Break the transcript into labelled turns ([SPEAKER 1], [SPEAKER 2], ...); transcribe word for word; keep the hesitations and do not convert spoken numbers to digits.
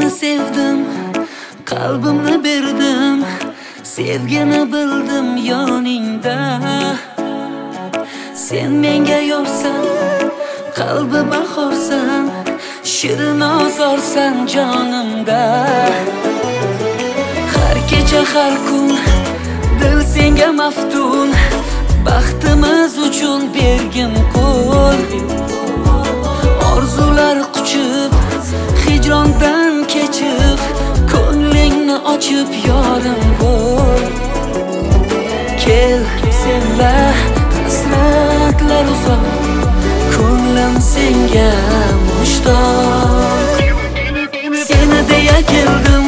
[SPEAKER 1] seni sevdim, qalbimni berdim, sevgini bildim yoningda. Sen menga yorsan, qalbi bahorsan, shirin ozorsan jonimda. Har kecha har kun dil senga maftun, baxtimiz uchun bergin qo'l. Orzular quchib, hijrondan kechib, ko'nglingni ochib yorim bo'l. Kel senla hasratlar uzoq, ko'nglim senga mushtoq. Seni deya keldim,